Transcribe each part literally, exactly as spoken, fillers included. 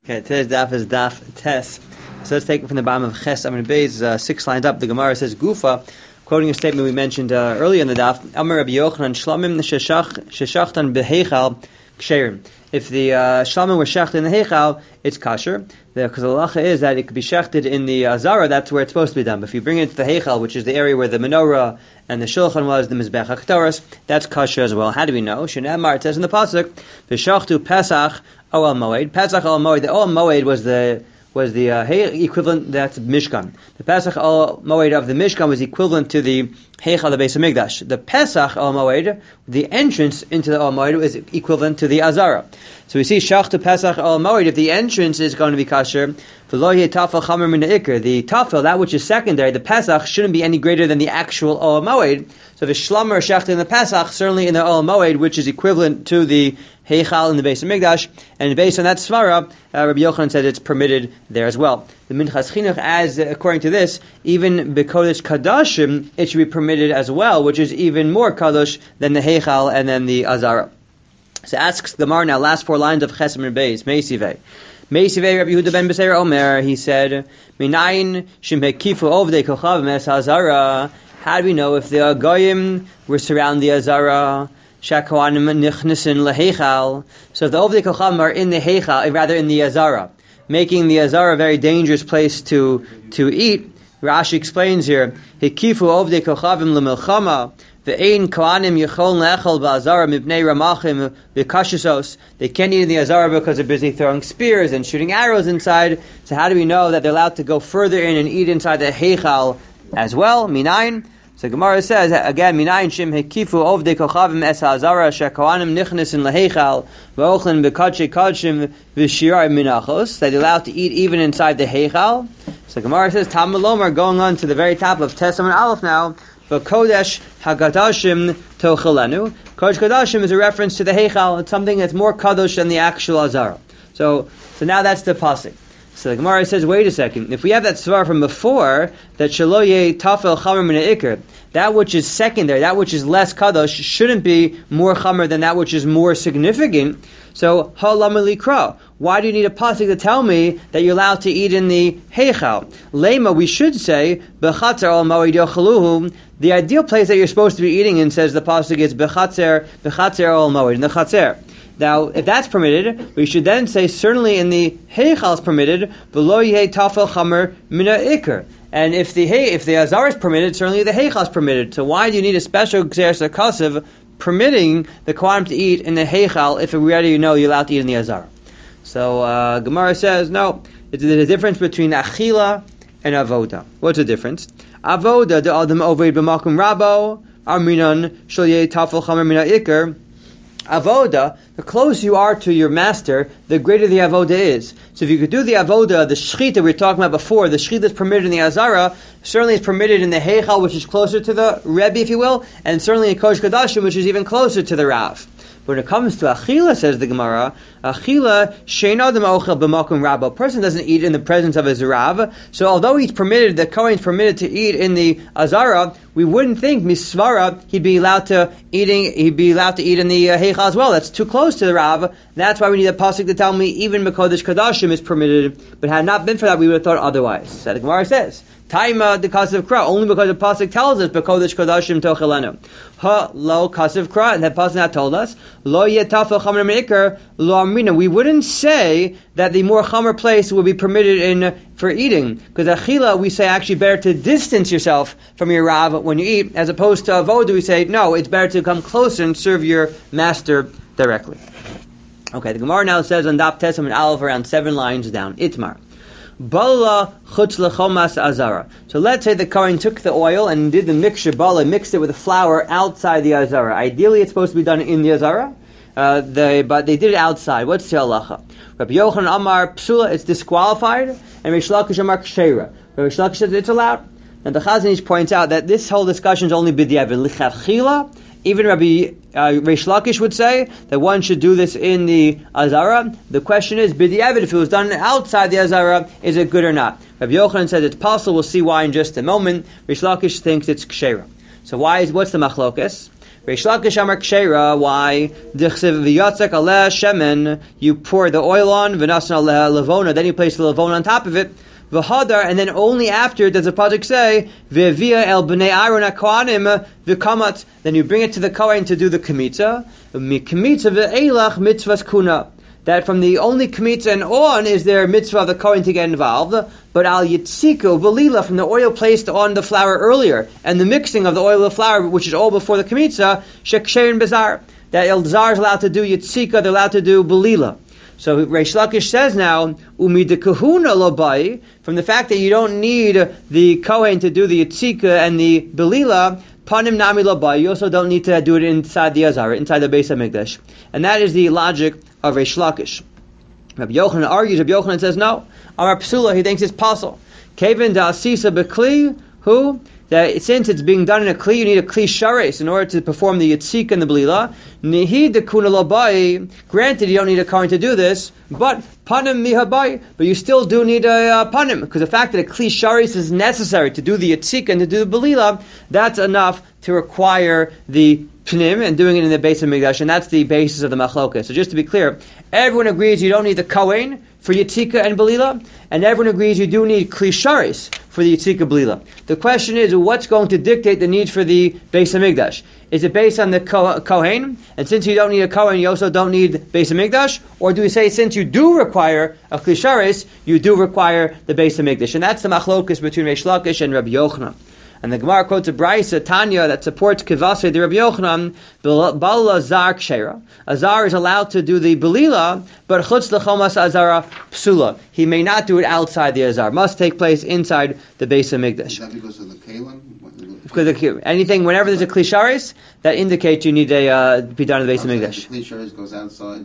Okay, today's daf is daf tes. So let's take it from the bottom of Ches Amud Beis, uh, six lines up. The Gemara says, Gufa, quoting a statement we mentioned uh, earlier in the daf, Amar Rabbi Yochanan, Shlamim sheshachtan beheichal ksherim. If the uh, shlamim were shechted in the heichal, it's kasher. Because the halacha is that it could be shechted in the uh, zara, that's where it's supposed to be done. But if you bring it to the heichal, which is the area where the menorah and the shulchan was, the mizbech haktoras, that's kasher as well. How do we know? Shenamar, it says in the pasuk, v'shachtu pesach oel moed. Pesach oel moed. The oel moed was the was the uh, equivalent, that's Mishkan. The Pesach al Moed of the Mishkan was equivalent to the Heichal, the Beis Hamikdash. The Pesach al Moed, the entrance into the al Moed, was equivalent to the Azara. So we see Shachtu Pesach al Moed, if the entrance is going to be kasher, the tafel, that which is secondary, the Pesach, shouldn't be any greater than the actual al Moed. So the Shlamar shechted in the Pesach, certainly in the al Moed, which is equivalent to the Heichal in the Beis Hamikdash, and based on that svara, uh, Rabbi Yochanan said it's permitted there as well. The Minchas Chinuch, as uh, according to this, even Bekodesh Kadashim, it should be permitted as well, which is even more kadosh than the Heichal and then the Azara. So asks the Gemara now, last four lines of Ches Amud Beis, Meisivei. Meisivei Rabbi Yehuda ben Beseir Omer, he said, Minayin shimhekifu ovdei kochav mes Azara. How do we know if the Goyim were surrounding the Azara? Shakoanim nichnisin leheichal. So if the Ovdei Kochavim are in the heichal, rather in the Azara, making the Azara a very dangerous place to to eat, Rashi explains here, Hikifu Ovdei Kochavim lemilchama, ve'ein koanim yichol lechol ba'azara mipnei ramachim v'kashisos. They can't eat in the Azara because they're busy throwing spears and shooting arrows inside. So how do we know that they're allowed to go further in and eat inside the heichal as well? Minayin. So Gemara says again, Minayin shim hekifu ovdei kochavim es ha'azara shekoanim nichnisin leheichal v'ochlin b'kadshe kadshim v'shirai minachos, that they're allowed to eat even inside the heichal. So Gemara says Talmud Lomar, going on to the very top of Tes Amud Aleph now, v'kodesh hagadashim tochelenu. Kodesh kadashim is a reference to the heichal. It's something that's more kadosh than the actual azara. So, so now that's the pasuk. So the Gemara says, wait a second. If we have that svar from before, that shaloye tafel chamer min ha'ikr, that which is secondary, that which is less kadosh, shouldn't be more chamer than that which is more significant. So ha'lama likra. Why do you need a pasuk to tell me that you're allowed to eat in the heichal? Lema, we should say bechatzer al moed yochaluhu. The ideal place that you're supposed to be eating in, says the pasuk, is bechatzer bechatzer al moed, in the chatzer. Now, if that's permitted, we should then say certainly in the heichal is permitted, v'lo yehei tafel chamer min ha'ikr. And if the hey, if the azar is permitted, certainly the heichal is permitted. So why do you need a special gzeres akasav permitting the kohanim to eat in the heichal if we already know you're allowed to eat in the azar? So uh, Gemara says no. There's a difference between achila and avoda. What's the difference? Avoda the adam oved b'makom rabo arminan shel yehei tafel chamer min ha'ikr. Avoda, the closer you are to your master, the greater the avoda is. So if you could do the avoda, the shchita we were talking about before, the shchita that's permitted in the azara, certainly is permitted in the heichal, which is closer to the rebbe, if you will, and certainly in kodesh kadashim, which is even closer to the rav. When it comes to achila, says the Gemara, achila shein adam ochel b'makom rabo. A person doesn't eat in the presence of his rav. So although he's permitted, the kohen is permitted to eat in the azara, we wouldn't think misvara he'd be allowed to eating. He'd be allowed to eat in the uh, heichal as well. That's too close to the rav. That's why we need a pasuk to tell me even b'kodesh kadashim is permitted. But had it not been for that, we would have thought otherwise. So the Gemara says, Taima the kasev kra, only because the pasuk tells us b'kodesh kadashim tochelenu. Ha lo kasev kra, and that pasuk not told us lo yetafel chamer min ha'ikr lo amrina. We wouldn't say that the more chamer place would be permitted in for eating, because achila we say actually better to distance yourself from your rav when you eat, as opposed to avoda we say no, it's better to come closer and serve your master directly. Okay, the Gemara now says on Daf Tes Amud Aleph, around seven lines down, Itmar. Bala chutz lechomas azara. So let's say the kohen took the oil and did the mixture, bala, mixed it with the flour outside the azara. Ideally, it's supposed to be done in the azara, uh, they, but they did it outside. What's the halacha? Rabbi Yochanan Amar psula, it's disqualified, and Reish Lakish Amar ksheira. Reish Lakish says it's allowed. And the Chazon Ish points out that this whole discussion is only b'diavad lichavchila. Even Rabbi uh, Reish Lakish would say that one should do this in the azara. The question is, b'diavad, if it was done outside the azara, is it good or not? Rabbi Yochanan says it's possible. We'll see why in just a moment. Reish Lakish thinks it's ksheira. So why is what's the machlokes? Reish Lakish Amar Kshera, why? Dichsev v'yatzek aleh shemen, you pour the oil on, v'nasan aleh levona, then you place the levona on top of it, v'hadar, and then only after does the pasuk say, v'via el b'nei Aaron ha'kohanim v'kamat, then you bring it to the Kohen to do the kmitza, v'kmitza v'eilach mitzvahs kuna. That from the only kmitza and on is there mitzvah of the Kohen to get involved, but al yitziku v'lila, from the oil placed on the flour earlier, and the mixing of the oil of the flour, which is all before the kmitza, sheksherin bezar, that Elzar is allowed to do yitzika, they're allowed to do belila. So Reish Lakish says now, umid kahuna lobai, from the fact that you don't need the Kohen to do the yitzika and the belila, panim nami lobai, you also don't need to do it inside the Azar, inside the Beis HaMikdash. And that is the logic of Reish Lakish. Rabbi Yochanan argues, Rabbi Yochanan says no. Amar Psula, he thinks it's possible. Kevin da asisa bekli, who? That since it's being done in a kli, you need a kli shares in order to perform the yitzika and the belila. Nihi de kuna lobai, granted you don't need a kohen to do this, but panim mihabai, but you still do need a uh, panim, because the fact that a kli shares is necessary to do the yitzika and to do the belila, that's enough to require the pnim and doing it in the Beis HaMikdash, and that's the basis of the machlokas. So just to be clear, everyone agrees you don't need the kohen for yitzika and belila, and everyone agrees you do need kli shares for the yitzika belila. The question is, what's going to dictate the need for the Beis HaMikdash? Is it based on the kohen, and since you don't need a kohen, you also don't need Beis HaMikdash, or do we say since you do require a kli shares, you do require the Beis HaMikdash? And that's the machlokas between Reish Lakish and Rabbi Yochanan. And the Gemara quotes a Brisa, Tanya, that supports Kivasei the Rabbi Yochanan, Bala Zar Kshera. Azar is allowed to do the Belila, but Chutz L'chomas Azara Psula. He may not do it outside the Azar. Must take place inside the Beis HaMikdash. Is that because of the Kalim? Because of anything, whenever there's a Kli Sharis, that indicates you need a uh, be done in the Beis HaMikdash. The Kli Sharis goes outside,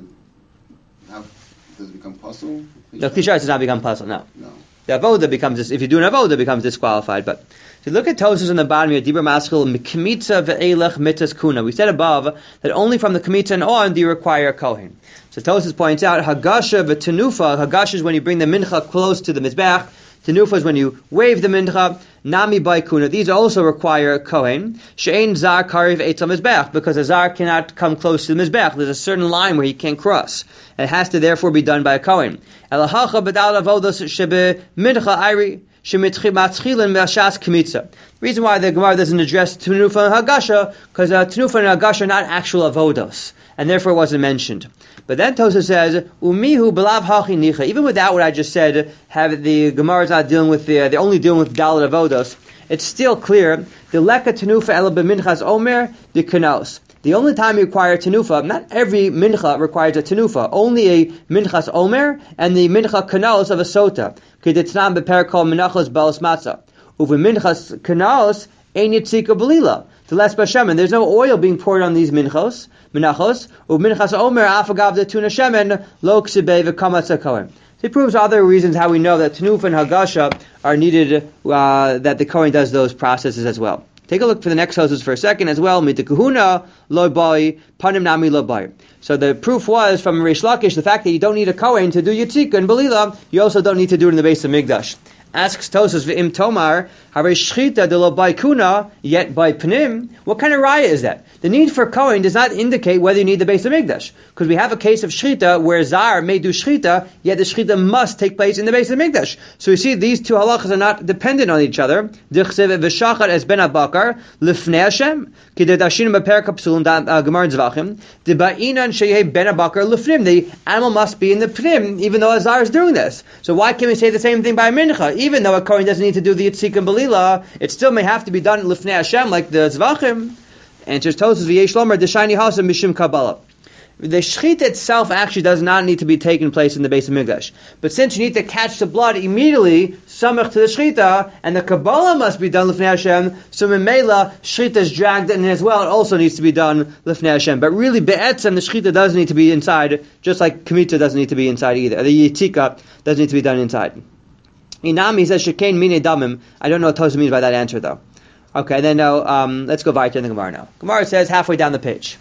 how, does it become possible? The Kli Sharis does not become possible, no. No. The avoda becomes, if you do an avoda, it becomes disqualified. But if you look at Tosfos on the bottom here, Dibur Maschil, Kmitza ve'elech mitzvahs kuna. We said above that only from the Kmitza and on do you require a Kohen. So Tosfos points out, Hagasha ve'tenufa, Hagasha is when you bring the mincha close to the Mizbech, Tenufa is when you wave the mincha, Nami by kuna. These also require a Kohen. She'ein zar kariv eitz mizbech, because a zar cannot come close to the Mizbech. There's a certain line where he can't cross. It has to therefore be done by a Kohen. Elahacha b'dal avodos shebe mincha ayri shemitchilin me'ashas kmitza. The reason why the Gemara doesn't address Tenufa and Hagasha, because uh, Tenufa and Hagasha are not actual avodos, and therefore it wasn't mentioned. But then Tosa says, "Umihu belav hachi nicha." Even without what I just said, have the Gemara is not dealing with the, they're only dealing with Dalet avodos. It's still clear. The leka tenufa ela b'minchas omer the kanos. The only time you require tenufa, not every mincha requires a tenufa. Only a minchas omer and the mincha kanos of a sota. K'detznam beperkol minachos balos matzah. Uve minchas kanos ein yitzika belila. To less bashemen, there's no oil being poured on these minchos, minachos. Uve minchas omer afagav the tuna shemen lo ksibei v'kamatza kohen. He proves other reasons how we know that Tenufa and Hagasha are needed, uh, that the Kohen does those processes as well. Take a look for the next houses for a second as well. Mit kahuna lo bai, panim nami lo bai. So the proof was from Reish Lakish, the fact that you don't need a Kohen to do Yitzika and Belila, you also don't need to do it in the Beis HaMikdash. Asks Tosfos v'im tomar harei shchita de lo bai kuna yet by pnim. What kind of raya is that? The need for Kohen does not indicate whether you need the Beis HaMikdash, because we have a case of shchita where Zar may do shchita, yet the shchita must take place in the Beis HaMikdash. So you see, these two halachas are not dependent on each other. Dichsev v'shachar es ben abakar lifnei Hashem k'dedashin b'perak hapsulin gemar zvachim deba'inan sheyeh ben abakar lifnim. The animal must be in the pnim, even though Zar is doing this. So why can't we say the same thing by mincha? Even though a Kohen doesn't need to do the Yitzika and Belila, it still may have to be done lifnei Hashem like the zvachim. Answers Tosfos v'yesh lomer d'shayni hasa mishum kabbalah. The shechita itself actually does not need to be taken place in the Beis HaMikdash. But since you need to catch the blood immediately, samach to the shechita, and the Kabbalah must be done lifnei Hashem, so memela, shechita is dragged in as well. It also needs to be done lifnei Hashem. But really, be'etzem, the shechita doesn't need to be inside, just like Kmitza doesn't need to be inside either. The Yitzika doesn't need to be done inside. Inami, he says, shekain mine damim. I don't know what Tosfos means by that answer, though. Okay, then now, um, let's go weiter in the Gemara now. Gemara says, halfway down the page,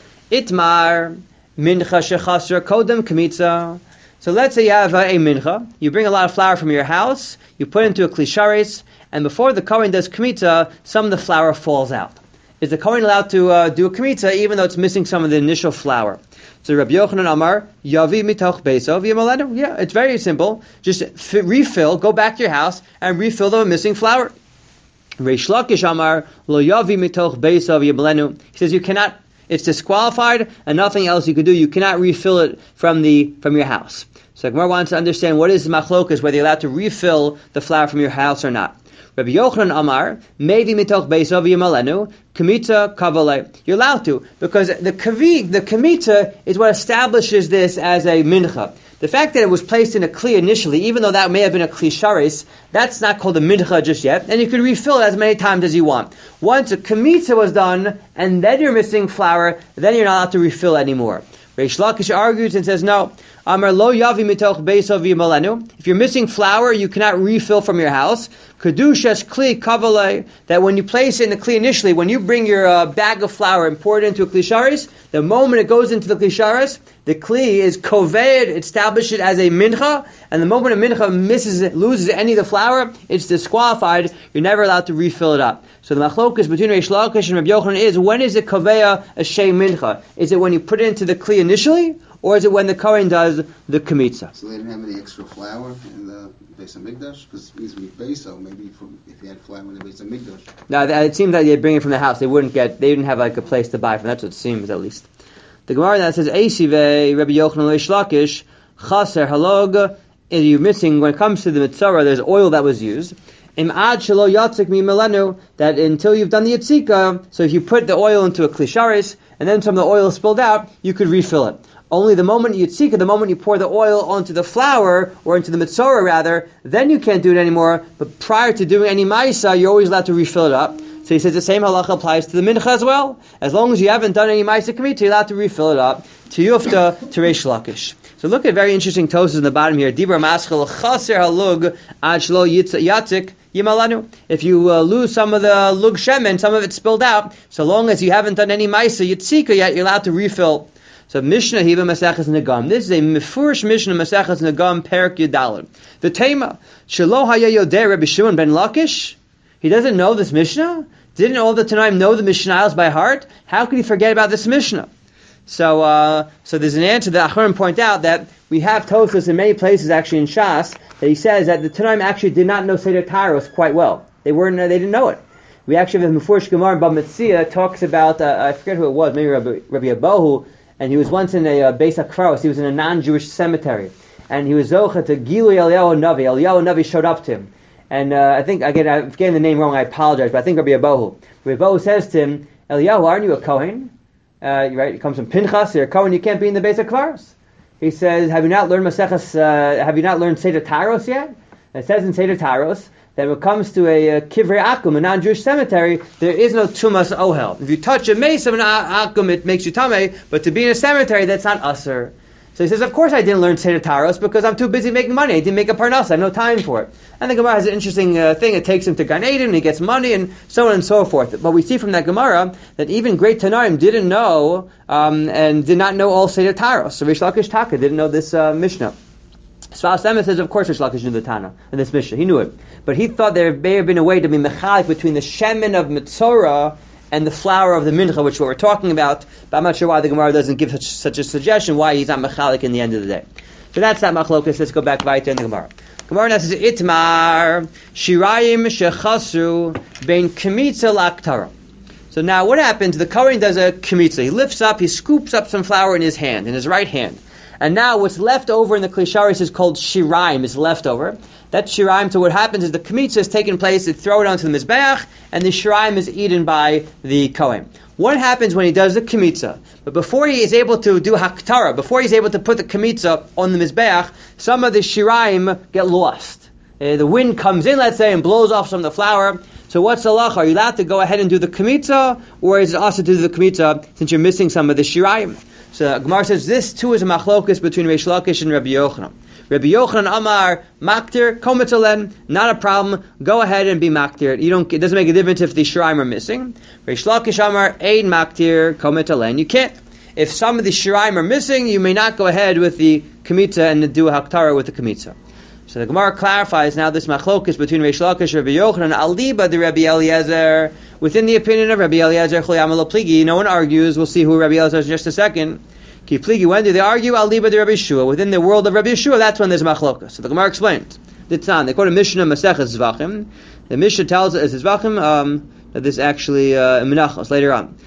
Itmar mincha shechasra kodem kmitza. So let's say you have a, a mincha. You bring a lot of flour from your house. You put it into a kli sharis, and before the Kohen does kmitza, some of the flour falls out. is the Kohen allowed to uh, do a kmitza even though it's missing some of the initial flour? So Rabbi Yochanan Amar, Yavi mitoch beisov v'yamalenu. Yeah, it's very simple. Just f- refill, go back to your house and refill the missing flour. Reish Lakish Amar, Lo Yavi mitoch beisov v'yamalenu. He says you cannot, it's disqualified and nothing else you could do. You cannot refill it from the from your house. So Gemara wants to understand what is the machlokas, whether you're allowed to refill the flour from your house or not. Rabbi Yochanan Amar, Mevi mitoch beisov v'yamalenu, Kamita Kavalei. You're allowed to, because the kavi, the kamita is what establishes this as a mincha. The fact that it was placed in a kli initially, even though that may have been a kli sharis, that's not called a mincha just yet, and you can refill it as many times as you want. Once a kamita was done, and then you're missing flour, then you're not allowed to refill anymore. Reish Lakish argues and says, no, Amar lo yavi mitoch beisov v'yamalenu. If you're missing flour, you cannot refill from your house. Kedushas kli kavalei. That when you place it in the kli initially, when you bring your uh, bag of flour and pour it into a kli sharis, the moment it goes into the kli sharis, the kli is koved, established it as a mincha, and the moment a mincha misses it, loses any of the flour, it's disqualified. You're never allowed to refill it up. So the machlokas between Reish Lakish and Rabbi Yochanan is, when is it kaveya a shei mincha? Is it when you put it into the kli initially, or is it when the Kohen does the kamitza? So they didn't have any extra flour in the Beis HaMikdash? Because it means with Beis, maybe from, if you had flour in the Beis HaMikdash. No, it seems like they bring it from the house. They wouldn't get, they didn't have like a place to buy from. That's what it seems, at least. The Gemara now says, Eisive, Rabbi Yochanan Reish Lakish, Chaser halog. You're missing, when it comes to the mitzvah, there's oil that was used. Im ad shelo yatzik mi melenu, that until you've done the yitzika, so if you put the oil into a kli sharis, and then some of the oil spilled out, you could refill it. Only the moment you yitzika, the moment you pour the oil onto the flour, or into the mitzvah rather, then you can't do it anymore, but prior to doing any ma'isa, you're always allowed to refill it up. So he says the same halacha applies to the mincha as well. As long as you haven't done any ma'isa kamita, you're allowed to refill it up. To yufta, to Reish Lakish. So look at very interesting tosas in the bottom here. Dibra maschel chaser halug ad shlo yatzik yimalanu. If you uh, lose some of the lug shemen, some of it spilled out, so long as you haven't done any ma'isa yitzika yet, you're allowed to refill. So Mishnah Hiva Maseches Nagam. This is a Mefurish Mishnah Maseches Nagam Perik Yudalad. The Tema Shelo Haya Yodeh Rabbi Shimon ben Lakish. He doesn't know this Mishnah. Didn't all the Tanaim know the Mishnayos by heart? How could he forget about this Mishnah? So, uh, so there's an answer that Acharon point out that we have Tosfos in many places, actually in Shas, that he says that the Tanaim actually did not know Seder Taros quite well. They weren't, they didn't know it. We actually have the Mefurish Gemara in Bava Metzia talks about, uh, I forget who it was, maybe Rabbi, Rabbi Abahu, and he was once in a uh, Beis HaKfaros. He was in a non-Jewish cemetery, and he was zocha to Gilui Eliyahu Navi. Eliyahu Navi showed up to him, and uh, I think again I'm getting the name wrong. I apologize, but I think Rabbi Abahu. Rabbi Abahu says to him, Eliyahu, aren't you a Kohen? Uh, right, it comes from Pinchas. You're a Kohen. You can't be in the Beis HaKfaros. He says, have you not learned Maseches? Uh, have you not learned Seder Taros yet? And it says in Seder Taros that when it comes to a uh, Kivrei Akum, a non-Jewish cemetery, there is no Tumas Ohel. If you touch a mace of an Akum, it makes you Tameh, but to be in a cemetery, that's not Asur. So he says, of course I didn't learn Seder Taros because I'm too busy making money. I didn't make a Parnas. I have no time for it. And the Gemara has an interesting uh, thing. It takes him to Gan Eden, he gets money, and so on and so forth. But we see from that Gemara that even great Tanaim didn't know, um, and did not know all Seder Taros. So Reish Lakish Taka didn't know this uh, Mishnah. Sfas Emes says, of course, Reish Lakish knew the Tana in this Mishnah. He knew it. But he thought there may have been a way to be mechalik between the shemen of Mitzorah and the flour of the mincha, which is what we're talking about. But I'm not sure why the Gemara doesn't give such, such a suggestion, why he's not mechalik in the end of the day. So that's that machlokas. Let's go back right in the Gemara. Gemara now says, Itmar, Shirayim Shechasu, Bein Kemitza Laktara. So now what happens? The Kohen does a kemitza. He lifts up, he scoops up some flour in his hand, in his right hand. And now what's left over in the Kli Sharis is called shiraim, is left over. That shiraim, so what happens is the kmitza is taken place, they throw it onto the mizbeach, and the shiraim is eaten by the Kohen. What happens when he does the kmitza? But before he is able to do haktara, before he's able to put the kmitza on the mizbeach, some of the shiraim get lost. Uh, the wind comes in, let's say, and blows off some of the flour. So what's the halacha? Are you allowed to go ahead and do the kmitza, or is it also to do the kmitza since you're missing some of the shiraim? So Gemara says this too is a machlokus between Reish Lakish and Rabbi Yochanan. Rabbi Yochanan Amar maktir kometzalen, not a problem. Go ahead and be maktir. You don't. It doesn't make a difference if the shiraim are missing. Reish Lakish Amar ein maktir kometzalen. You can't. If some of the shiraim are missing, you may not go ahead with the kmitza and do a haktara with the kmitza. So the Gemara clarifies now this machlokus between Reish Lakish and Rabbi Yochanan. Aliba the Rabbi Eliezer. within the opinion of Rabbi Eliezer Cholayam Lo Pligi, no one argues. We'll see who Rabbi Eliezer is in just a second. Ki Pligi, when do they argue? Al Liba de Rabbi Yeshua. Within the world of Rabbi Yeshua, that's when there's machlokas. So the Gemara explains. The Tzan, they quote a Mishnah Masechet Zvachim. The Mishnah tells us, Zvachim, um, that this actually, uh, in Menachos, later on.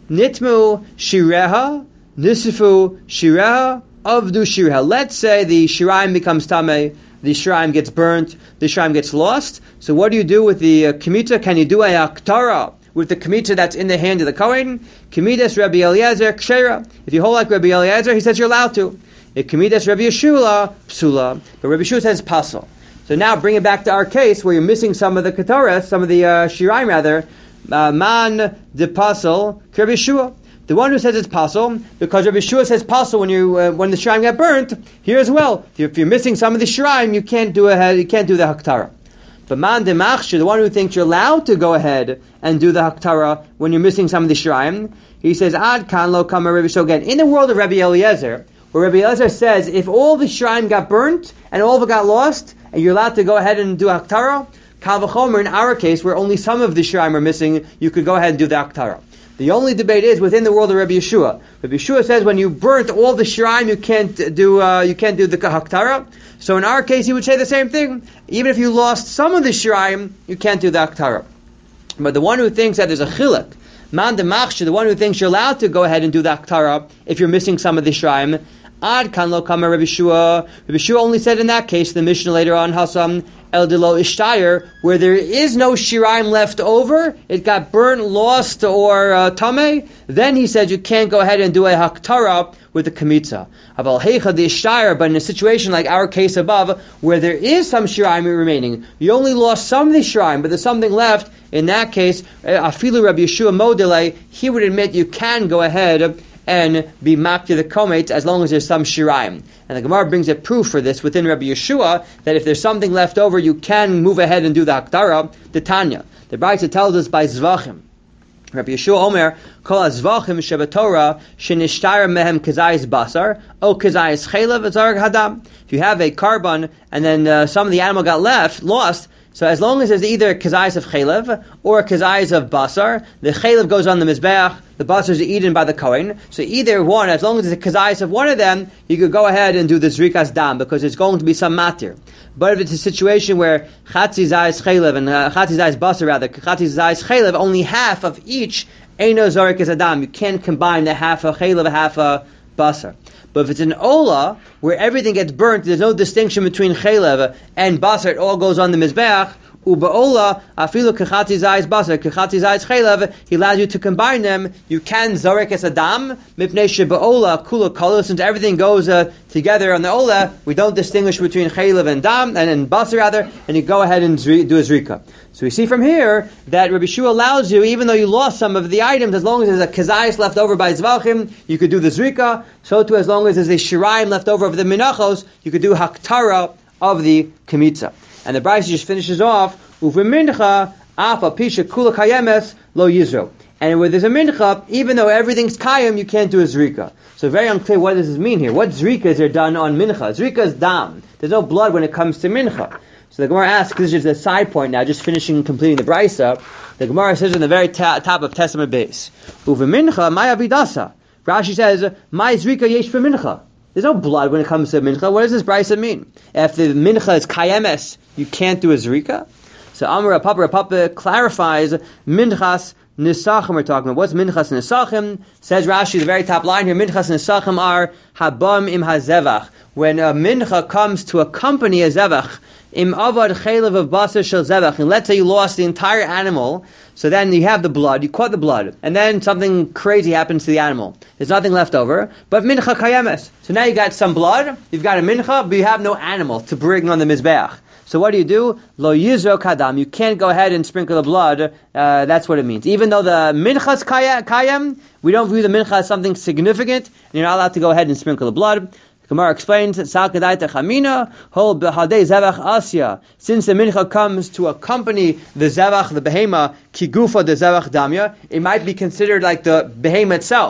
Nitmu Shireha, Nisifu Shireha, Avdu Shireha. Let's say the Shiraim becomes Tameh, the Shiraim gets burnt, the Shiraim gets lost. So what do you do with the uh, Kemitah? Can you do a Aktara with the Kemitah that's in the hand of the Kohen? Kemitas Rabbi Eliezer Kshera. If you hold like Rabbi Eliezer, he says you're allowed to. If Kemitas Rabbi Yeshua, Psula. But Rabbi Yeshua says Pasal. So now bring it back to our case where you're missing some of the Ketaras, some of the uh, Shiraim rather. Uh, man de Pasal, Rabbi Yeshua. The one who says it's Pasal, because Rabbi Yeshua says Pasal when you uh, when the Shiraim get burnt, here as well. If you're, if you're missing some of the Shiraim, you can't do a, you can't do the Haktara. But man de Machshir, the one who thinks you're allowed to go ahead and do the Haktara when you're missing some of the Shiraim, he says Ad Kan Lo Kama Rabbi. So again, in the world of Rabbi Eliezer, where Rabbi Eliezer says if all the Shiraim got burnt and all of it got lost, and you're allowed to go ahead and do Haktara, Kal v'chomer, in our case, where only some of the Shiraim are missing, you could go ahead and do the Haktara. The only debate is within the world of Rabbi Yeshua. Rabbi Yeshua says when you burnt all the Shiraim, you can't do uh, you can't do the Haktara. So in our case, he would say the same thing. Even if you lost some of the Shiraim, you can't do the Haktara. But the one who thinks that there's a chilek, man de machshir, the one who thinks you're allowed to go ahead and do the Haktara if you're missing some of the Shiraim, Ad kan lo kama Rabbi Yeshua. Rabbi Yeshua only said in that case, the Mishnah later on, Hasam el de lo ishtayer, where there is no shiraim left over, it got burnt, lost, or uh, tameh, then he said you can't go ahead and do a haktara with the kamitza. Aval heicha the ishtayer, but in a situation like our case above, where there is some shiraim remaining, you only lost some of the shiraim, but there's something left, in that case, afilu Rabbi Yeshua modele, he would admit you can go ahead and be makti the komet as long as there's some shiraim. And the Gemara brings a proof for this within Rabbi Yeshua that if there's something left over, you can move ahead and do the haktara. The Tanya, the Brayta tells us by zvachim. Rabbi Yeshua Omer kol zvachim shebatorah shenishtar mehem kazayis basar o kazayis chelav azarg hadam. If you have a carbon and then uh, some of the animal got left, lost. So as long as there's either kazayis of chelev or kazayis of basar, the chelev goes on the mizbeach, the basar is eaten by the kohen. So either one, as long as it's a kazayis of one of them, you could go ahead and do the zrikas dam because it's going to be some matir. But if it's a situation where chatzi zayis chelev and uh, chatzi zayis basar rather, chatzi zayis chelev, only half of each eino zorik is adam. You can't combine the half a chelev, half a basar. But if it's an ola, where everything gets burnt, there's no distinction between chelev and basar, it all goes on the mizbeach, u'ba'ola, afilu kechati zayis basar, kechati zayis chelev, he allows you to combine them, you can zarek es adam, mipnei sheba'ola, kula kala, since everything goes uh, together on the ola, we don't distinguish between chelev and dam, and, and basar rather, and you go ahead and zri, do a zrika. So we see from here that Rabbi Yeshua allows you, even though you lost some of the items, as long as there's a kazayis left over by zvachim, you could do the zrika. So too, as long as there's a shiraim left over of the minachos, you could do haktara of the kemitza. And the Brayso just finishes off, uve mincha afa pisha kula kayemes lo yizro. And where there's a mincha, even though everything's kayem, you can't do a zrika. So very unclear what does this mean here. What zrikas are done on mincha? Zrika is dam. There's no blood when it comes to mincha. So the Gemara asks, this is just a side point now, just finishing, completing the Brayso. The Gemara says in the very ta- top of Testament base, Uve mincha, my avidasa. Rashi says, my zrika yesh for mincha. There's no blood when it comes to mincha. What does this Brayso mean? If the mincha is kayemes, you can't do a zrika? So Amar Papa Papa clarifies, minchas nisachim we're talking about. What's minchas nisachim? Says Rashi, the very top line here, minchas nisachim are habam im hazevach. When a mincha comes to accompany a zevach, im avad chelev of basar shel zevach, and let's say you lost the entire animal, so then you have the blood, you caught the blood, and then something crazy happens to the animal. There's nothing left over, but mincha kayemes. So now you got some blood, you've got a mincha, but you have no animal to bring on the mizbeach. So what do you do? Lo yizro kadam. You can't go ahead and sprinkle the blood. Uh, that's what it means. Even though the minchas kayem, we don't view the mincha as something significant, and you're not allowed to go ahead and sprinkle the blood. Gemara explains, since the mincha comes to accompany the zevach, the behema, kigufa, the zevach damya, it might be considered like the behema itself.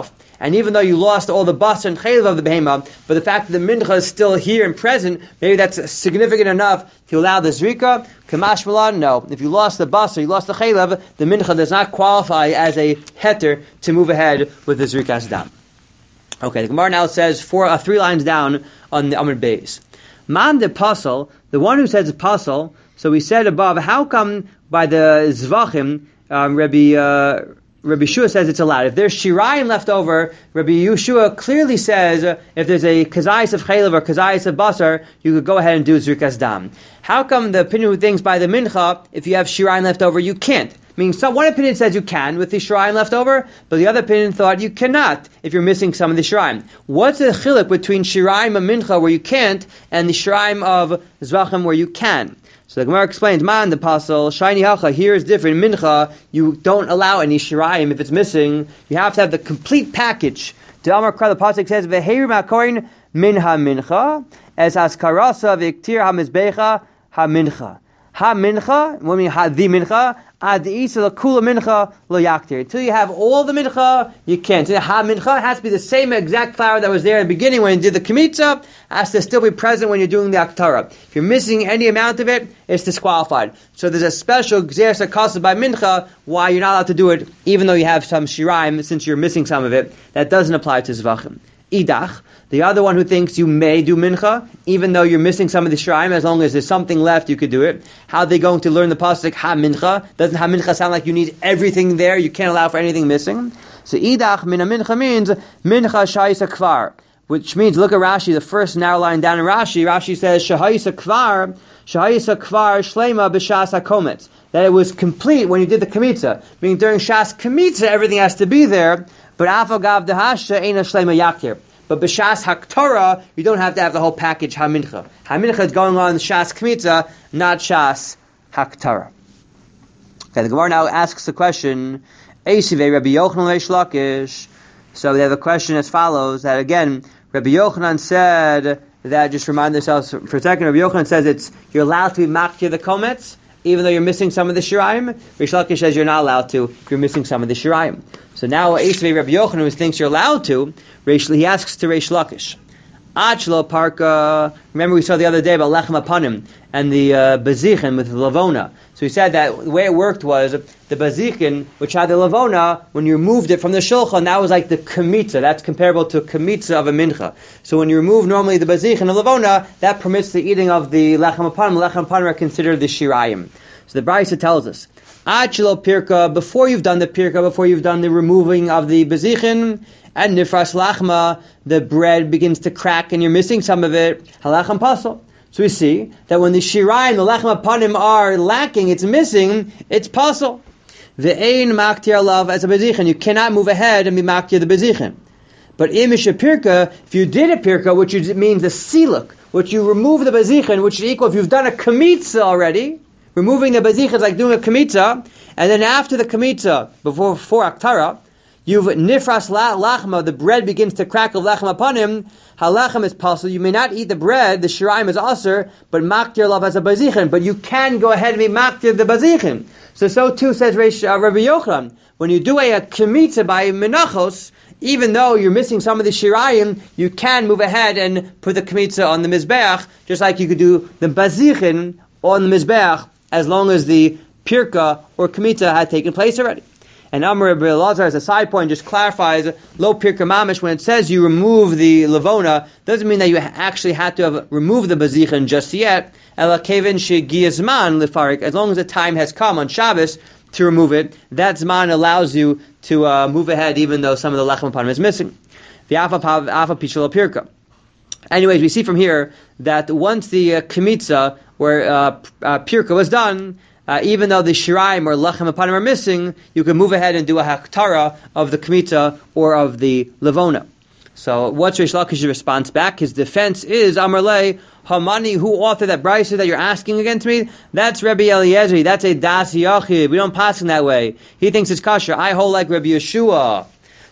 and even though you lost all the basar and chaylev of the behema, but the fact that the mincha is still here and present, maybe that's significant enough to allow the zrika. Kamash malan, no. If you lost the basar, you lost the chaylev, the mincha does not qualify as a heter to move ahead with the zrikas dam. Okay, the Gemara now says four, uh, three lines down on the Amud Beis. Man de pasal, the one who says pasal. So we said above, how come by the zvachim, um, Rabbi uh, Rabbi Yeshua says it's allowed. If there's shirayim left over, Rabbi Yeshua clearly says uh, if there's a kazayis of chaylev or kazayis of basar, you could go ahead and do zrikas dam. How come the opinion who thinks by the mincha, if you have shirayim left over, you can't? I mean, some, one opinion says you can with the shirayim left over, but the other opinion thought you cannot if you're missing some of the shirayim. What's the chiluk between shirayim and mincha where you can't, and the shirayim of zvachim where you can? So the Gemara explains, man, the pasal, shiny hacha, here is different. Mincha, you don't allow any shirayim if it's missing. You have to have the complete package. The Amar Kra, the pasuk says, V'heir ma'korin minha mincha, as askarasa v'iktir ha-mizbecha ha-mincha. Ha-mincha, what mean ha-the mincha? Ad isa la-kula mincha lo-yaktir. Until you have all the mincha, you can't. So ha-mincha has to be the same exact flour that was there at the beginning when you did the kmitza, has to still be present when you're doing the aktara. If you're missing any amount of it, it's disqualified. So there's a special gzeres hakasa by mincha why you're not allowed to do it, even though you have some shiraim, since you're missing some of it. That doesn't apply to zvachim. Idach, the other one who thinks you may do mincha, even though you're missing some of the shiraim, as long as there's something left, you could do it. How are they going to learn the pasuk ha mincha? Doesn't ha mincha sound like you need everything there? You can't allow for anything missing. So idach min mincha means mincha shayis kvar, which means, look at Rashi, the first narrow line down in Rashi. Rashi says shayis kvar, shayis kvar shlema b'shas hakometz, that it was complete when you did the kmitza. Meaning during shas kmitza, everything has to be there. But afagav dehasha ain't a shlema yakir. But b'shas haktorah, you don't have to have the whole package hamincha. Hamincha is going on shas kmitza, not shas haktorah. Okay, the Gemara now asks the question: Eisivei Rabbi Yochanan Reish Lakish. So they have a question as follows: that again, Rabbi Yochanan said that. Just remind ourselves for a second. Rabbi Yochanan says it's you're allowed to be maktir the komets, even though you're missing some of the shirayim. Reish Lakish says you're not allowed to if you're missing some of the shirayim. So now Eisvei Rabbi Yochanan, who thinks you're allowed to, he asks to Reish Lakish. Achlo parka. Remember we saw the other day about lechem apanim and the uh, bazichin with the lavona. So he said that the way it worked was the bazichin, which had the lavona, when you removed it from the shulchan, that was like the kamitza. That's comparable to a kamitza of a mincha. So when you remove normally the bazichin of lavona, that permits the eating of the lechem apanim. Lechem apanim are considered the shirayim. So the Brisa tells us, Achlo pirka, before you've done the pirka, before you've done the removing of the bazichin, and nifras lachma, the bread begins to crack and you're missing some of it, halacham pasal. So we see that when the shirayim, the lechem apanim are lacking, it's missing, it's pasal. The ein maktir alav as a bazichin, you cannot move ahead and be maktir the bazichin. But imish a pirka, if you did a pirka, which means a siluk, which you remove the bazichin, which is equal, if you've done a kamitza already, removing the bazichin is like doing a kamitza, and then after the kamitza, before, before aktara, you've nifras lachma, the bread begins to crackle lechem apanim, halachem is possible, you may not eat the bread, the shiraim is aser, but maktir lav as a bazichin, but you can go ahead and be maktir the bazichin. So, so too says Reish, uh, Rabbi Yochanan, when you do a, a kamitza by menachos, even though you're missing some of the shirayim, you can move ahead and put the kamitza on the mizbeach, just like you could do the bazichin on the mizbeach, as long as the pirka or kamitza had taken place already. And Amar Rabbi Elazar, as a side point, just clarifies lo pirka mamish. When it says you remove the lavona, doesn't mean that you actually had to have removed the bazichin just yet. Ela kevin shegiyazman lefarik. As long as the time has come on Shabbos to remove it, that zman allows you to uh, move ahead, even though some of the lechem apanim is missing. The afa afa pichul pirka. Anyways, we see from here that once the uh, kamitza where uh, uh, pirka was done, uh, even though the shiraim or lechem apanim are missing, you can move ahead and do a haktara of the kamitza or of the levona. So what's Reish Lakish's response back? His defense is, Amar le, Hamani, who authored that brisa that you're asking against me? That's Rabbi Eliezer. That's a das yachid. We don't pass in that way. He thinks it's kasher. I hold like Rabbi Yeshua.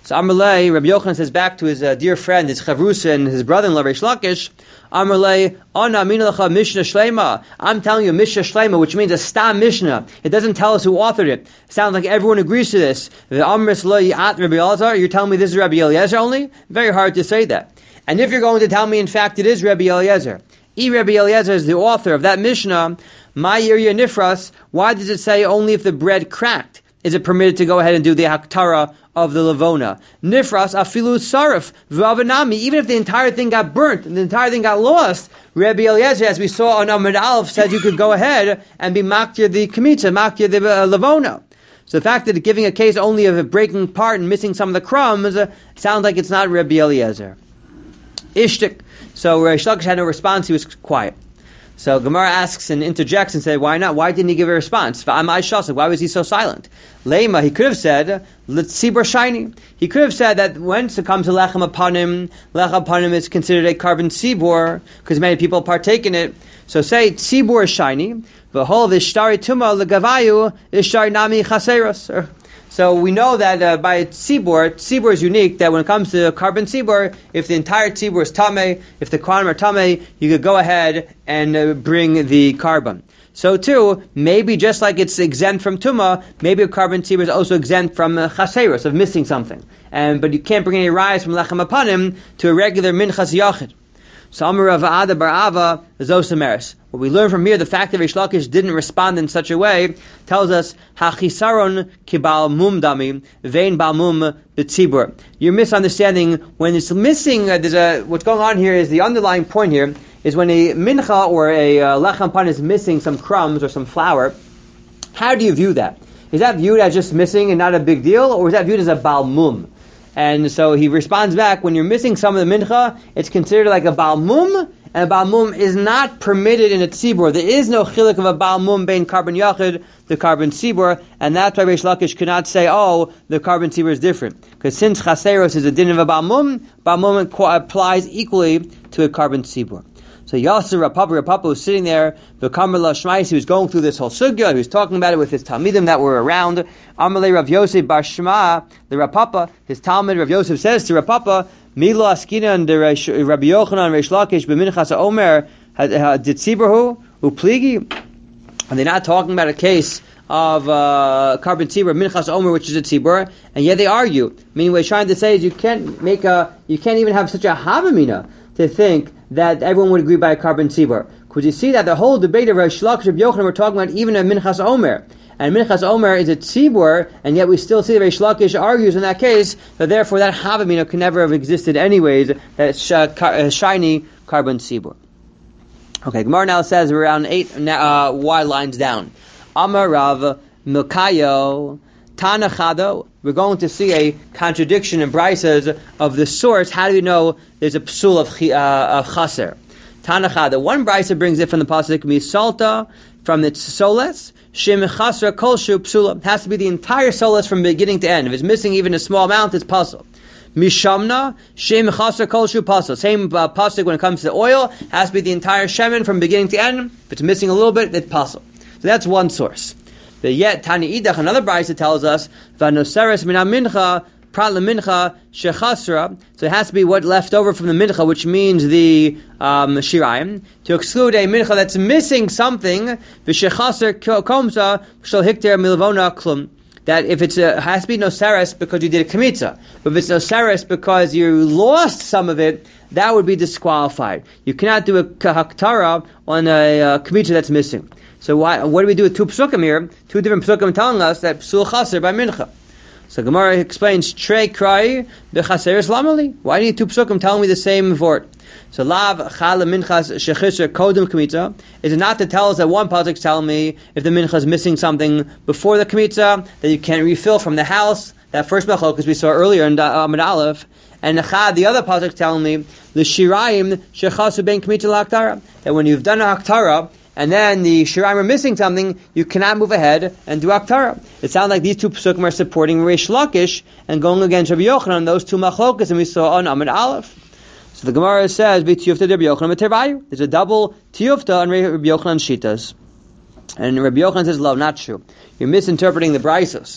So Amalei, Rabbi Yochanan says back to his uh, dear friend, his chavrusa and his brother-in-law, Reish Lakish, Amalei, Ana Minalacha Mishnah Shlema. I'm telling you Mishnah Shlema, which means a Stam Mishnah. It doesn't tell us who authored it. It sounds like everyone agrees to this. The Amris Lo Yat Rabbi Elazar, you're telling me this is Rabbi Eliezer only? Very hard to say that. And if you're going to tell me, in fact, it is Rabbi Eliezer, E. Rabbi Eliezer is the author of that Mishnah, My Yirya Nifras, why does it say only if the bread cracked is it permitted to go ahead and do the Haktara of the Levona? Nifras afilu sarif v'avanami. Even if the entire thing got burnt and the entire thing got lost, Rabbi Eliezer, as we saw on Amud Aleph, said you could go ahead and be maktir the kamitza, maktir the uh, Levona. So the fact that giving a case only of it breaking apart and missing some of the crumbs uh, sounds like it's not Rabbi Eliezer. Ishtik. So Reish Lakish had no response, he was quiet. So Gemara asks and interjects and says, why not? Why didn't he give a response? Why was he so silent? Lema, he could have said, let's see shiny. He could have said that when it comes to lechem apanim, lechem apanim is considered a carbon tzibor, because many people partake in it. So say tzibor is shiny, v'hol v'ishtari tuma legavayu ishtari nami chaseros. So we know that uh, by tzibor, tzibor is unique, that when it comes to carbon tzibor, if the entire tzibor is tameh, if the kohanim are tameh, you could go ahead and uh, bring the carbon. So too, maybe just like it's exempt from tuma, maybe a carbon tzibor is also exempt from uh, chaseros, of missing something. And But you can't bring any rise from lechem apanim to a regular minchas yachid. So Amar Rav Ada bar Ava Zosameres. What we learn from here, the fact that Reish Lakish didn't respond in such a way, tells us Hachisaron kibal mum dami vein bal mum betzibur. You're misunderstanding when it's missing. Uh, there's a what's going on here is the underlying point here is when a mincha or a uh, lechem pan is missing some crumbs or some flour. How do you view that? Is that viewed as just missing and not a big deal, or is that viewed as a bal mum? And so he responds back, when you're missing some of the mincha, it's considered like a bal mum, and a bal mum is not permitted in a tzibur. There is no chiluk of a bal mum bein carbon yachid, the carbon tzibur, and that's why Reish Lakish could not say, oh, the carbon tzibur is different. Because since chaseros is a din of a bal mum, bal mum applies equally to a carbon tzibur. So Yasser Rapapa, Rapapa was sitting there, the Kamerla Shmais, he was going through this whole sugya, he was talking about it with his Talmidim that were around. Amalei Rav Yosef Bar Shema, the Rapapa, his Talmud, Rav Yosef says to Rapapa, Milo Askina and Rabbi Yochanan Reish Lakish b'minchas Omer ditzibrahu upligi. Are they not talking about a case of uh, carbon tzibur, minchas Omer, which is a tzibur, and yet they argue. Meaning what he's trying to say is you can't make a, you can't even have such a havamina to think that everyone would agree by a carbon tzibur. Because you see that the whole debate of Reish Lakish and Rabbi Yochanan we're talking about even a minchas Omer. And minchas Omer is a tzibur, and yet we still see that Reish Lakish argues in that case that therefore that havamina can never have existed anyways, that it's uh, car- uh, shiny carbon tzibur. Okay, Gemara now says around eight uh, Y lines down. Amar Rav Milkayo Tanachado. We're going to see a contradiction in Brisas of the source. How do we know there's a psul of, uh, of chaser? Tanachado. One Brisa brings it from the pasuk Misalta, from its soles. Shim chasra kolshu psula. It has to be the entire soles from beginning to end. If it's missing even a small amount, it's puzzle. Mishamna, Shem Chasar Kolshu Pasal. Same uh, pasuk when it comes to oil, has to be the entire shemen from beginning to end. If it's missing a little bit, it's Pasal. So that's one source. But yet, Tani Idach, another Brisa tells us, Vanoseres Mina Mincha, Prat Mincha, Shechasra. So it has to be what left over from the Mincha, which means the um, Shirayim, to exclude a Mincha that's missing something, V'Shechasar Komsa, Shal Hikter Milavona Klum. That if it's a, has to be noseres because you did a kamitza. But if it's noseres because you lost some of it, that would be disqualified. You cannot do a haktara on a uh, kamitza that's missing. So why, what do we do with two psukim here? Two different psukim telling us that psul chaser by mincha. So Gemara explains, Trei krai bechaseres lamali. Why do you need two psukim telling me the same word? So lav chala minchas shechisher kodem kamitza. Is it not to tell us that one pasuk is telling me if the mincha is missing something before the kamitza that you can't refill from the house? That first mechok, as we saw earlier in Amud Aleph, and chad the other pasuk is telling me the shirayim shechasu ben kamitza laktara, that when you've done a haktara and then the shirayim are missing something, you cannot move ahead and do haktara. It sounds like these two pasukim are supporting Reish Lakish and going against Rabbi Yochanan, those two machlokas, and we saw on Amud Aleph. So the Gemara says, "V'tiyufta Rabbi Yochanan v'tervayu." There's a double tiyufta on Rabbi Yochanan's shitas, and Rabbi Yochanan says, "Lo, not true. You're misinterpreting the Brisos.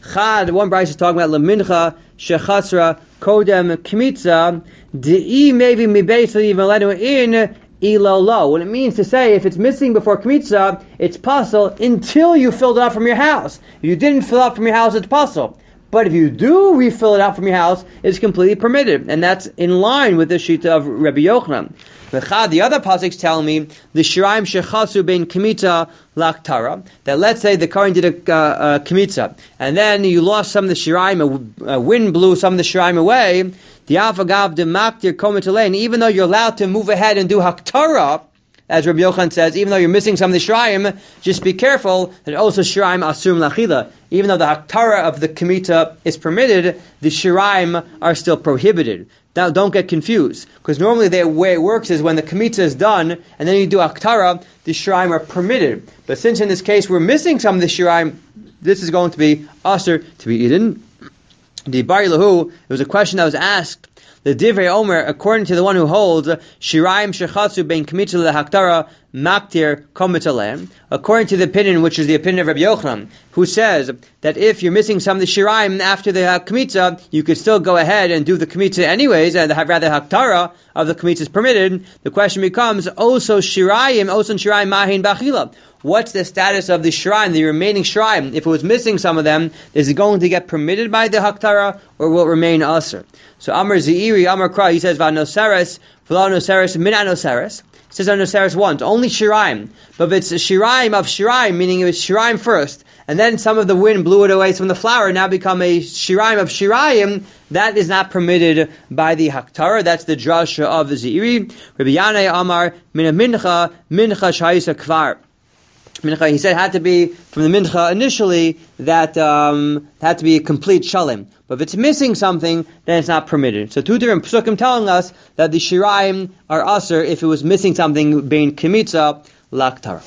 Chad, one Bryce is talking about lemincha shechatzra kodem kmitza dei maybe mibeis even in ilolo. What it means to say, if it's missing before kmitza, it's puzzle until you filled it up from your house. If you didn't fill up from your house, it's puzzle. But if you do refill it out from your house, it's completely permitted, and that's in line with the shita of Rabbi Yochanan. The other pasuk tell me the shiraim shechatzu bein kmitza laktara, that let's say the Kohen did a, uh, a kmitza, and then you lost some of the shiraim, a, a wind blew some of the shiraim away. The avagav de maktir komitalein, even though you're allowed to move ahead and do haktara, as Rabbi Yochanan says, even though you're missing some of the shiraim, just be careful that also shiraim asum lachila. Even though the haktara of the kmitza is permitted, the shiraim are still prohibited. Now, don't get confused, because normally the way it works is when the kmitza is done, and then you do haktara, the shiraim are permitted. But since in this case we're missing some of the shiraim, this is going to be usher to be eaten. The Bari Lahu, it was a question that was asked. The Divrei Omer, according to the one who holds shiraim shechatzu bein kmitza lehaktara maktir komitalem, according to the opinion, which is the opinion of Rabbi Yochanan, who says that if you're missing some of the shiraim after the kmitza, you could still go ahead and do the kmitza anyways, and have rather haktara of the kmitza is permitted. The question becomes, also shiraim, also shiraim mahin bachila. What's the status of the shiraim, the remaining shiraim? If it was missing some of them, is it going to get permitted by the haktara, or will it remain usher? So Amar Zeiri, Amar Kra, he says, Vanoseres, Vanoseres, Min Anoseres. He says Anoseres once, only shiraim. But if it's a shiraim of shiraim, meaning it was shiraim first, and then some of the wind blew it away from the flower, now become a shiraim of shiraim, that is not permitted by the haktara. That's the drasha of the Zeiri. Rabbi Yanai Amar, Min Mincha, Mincha Shayisa Kvar. Mincha, he said, had to be from the mincha initially, that um, had to be a complete shalim. But if it's missing something, then it's not permitted. So two different psukim telling us that the shiraim are aser if it was missing something bein kimitza laktara.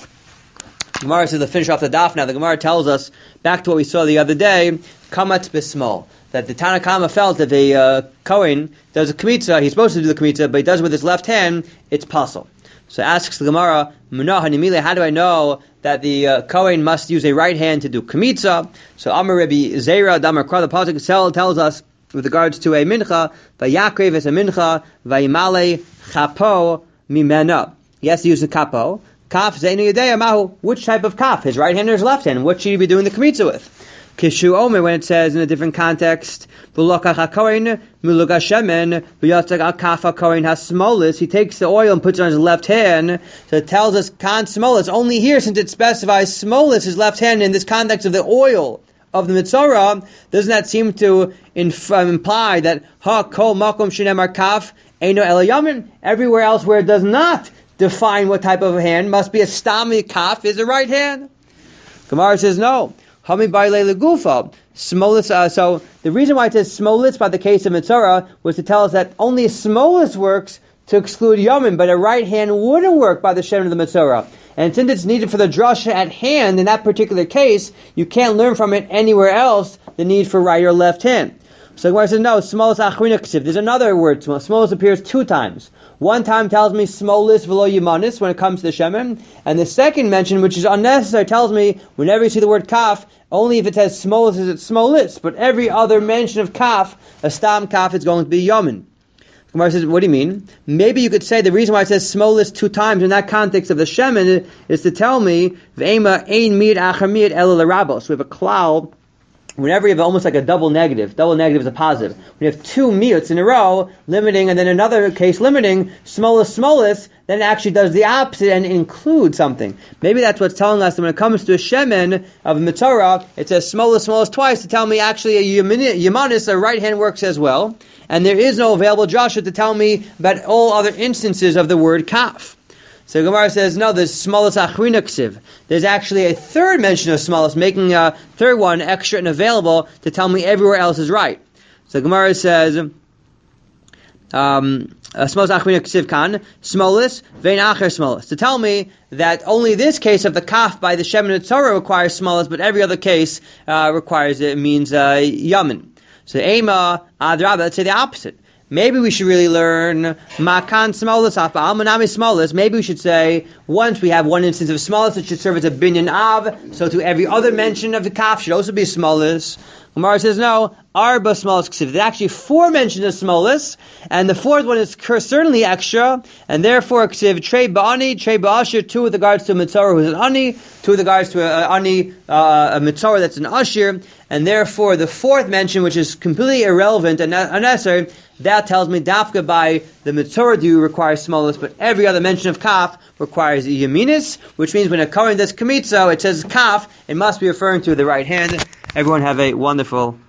Gemara says to finish off the daf now. The Gemara tells us back to what we saw the other day, kamat bismol, that the Tanna Kama felt that the uh, Kohen does a kimitza, he's supposed to do the kimitza, but he does it with his left hand, it's possible. So asks the Gemara, how do I know that the uh, Kohen must use a right hand to do kmitza? So Amar Rabbi Zera, Damar Kra, the pasuk tells us with regards to a mincha, vayakrev es a mincha, vayimale chapo mimena. He has to use the kapo. Kaf zeinu yedei mahu. Which type of kaf? His right hand or his left hand? What should he be doing the kmitza with? Kishu Omer, when it says in a different context, he takes the oil and puts it on his left hand. So it tells us kan smolis only here, since it specifies smolis, his left hand, in this context of the oil of the mitzvah. Doesn't that seem to inf- imply that ha kol makom shenemar kaf eino el yamin? Everywhere else where it does not define what type of hand, must be a stami kaf, is a right hand. Gemara says no. Smolitz, uh, so the reason why it says smolitz by the case of Mitzorah was to tell us that only smolitz works to exclude yamin, but a right hand wouldn't work by the shem of the Mitzorah. And since it's needed for the drasha at hand in that particular case, you can't learn from it anywhere else the need for right or left hand. So Gemara says no, smolitz achrina ksiv. There's another word, smolitz appears two times. One time tells me smolis v'lo yimanis when it comes to the shemen, and the second mention, which is unnecessary, tells me whenever you see the word kaf, only if it says smolis is it smolis, but every other mention of kaf, a stam kaf, is going to be yamin. Gemara says, what do you mean? Maybe you could say the reason why it says smolis two times in that context of the shemen is to tell me v'ema ein mid achar mid el l'rabos. We have a cloud. Whenever you have almost like a double negative, double negative is a positive. When you have two mutes in a row, limiting, and then another case limiting, smolus, smolus, then it actually does the opposite and includes something. Maybe that's what's telling us that when it comes to a shemen of a mitzvah, it says smolus, smolus twice to tell me actually a yamanis, a right hand works as well. And there is no available drasha to tell me about all other instances of the word kaf. So Gemara says, no, there's smolis achrina ksiv. There's actually a third mention of smolis, making a third one extra and available to tell me everywhere else is right. So Gemara says, um, smolis achrina ksiv kan, smolis, vein acher smolis. To tell me that only this case of the kaf by the Shem and Tzara requires smolis, but every other case uh, requires, it means uh, yamin. So ema adraba, let's say the opposite. Maybe we should really learn makan smolis afal manami smolis. Maybe we should say once we have one instance of smolis, it should serve as a binyan av. So to every other mention of the kaf should also be smolis. Gemara says no. Arba smolas ksiv. There's actually four mentions of smolas, and the fourth one is certainly extra, and therefore ksiv trei ba'ani, trei ba'ashir, two with regards to a mitzvah who's an ani, two with regards to a, a ani, uh, a mitzvah that's an ashir, and therefore the fourth mention, which is completely irrelevant and unnecessary, that tells me dafka by the mitzvah do require smolas, but every other mention of kaf requires yaminis, which means when a kohen does kamitzo, it says kaf, it must be referring to the right hand. Everyone have a wonderful